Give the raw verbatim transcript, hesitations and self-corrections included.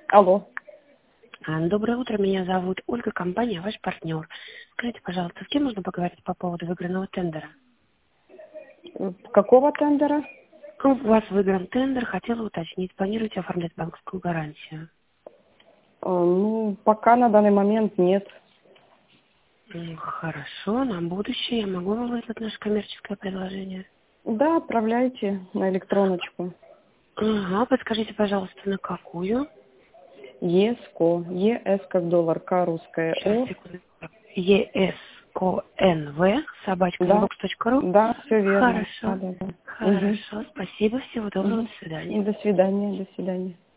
Алло. А, Доброе утро, меня зовут Ольга, компания «Ваш партнер». Скажите, пожалуйста, с кем можно поговорить по поводу выигранного тендера? Какого тендера? У вас выигран тендер, хотела уточнить, планируете оформлять банковскую гарантию? Э, Ну, пока на данный момент нет. М, Хорошо, на будущее я могу вам выслать наше коммерческое предложение? Да, отправляйте на электроночку. Ага, подскажите, пожалуйста, на какую? ЕСКО. ЕС как доллар, К русская. Сейчас, О. секунду. ЕСКОНВ, собачка Да, инбокс точка ру. да, все верно. Да, Хорошо, да, да. Угу. хорошо, спасибо, всего доброго, Угу. до свидания. До свидания, до свидания.